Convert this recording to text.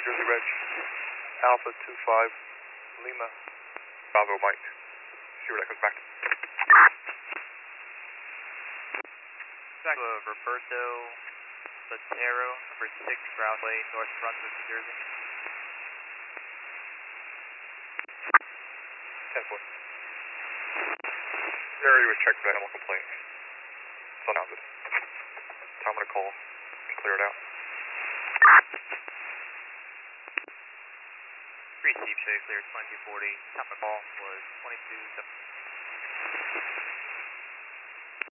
Jersey Reg, Alpha 25, Lima, Bravo Mike. See where that comes back. Back to Roberto Latero, number 6, Broadway, North Brunswick, New Jersey. 10-4. Area was checked for that animal complaint. So now it's time to call and clear it out. Receive, show you clear 2240. Time to call was 22.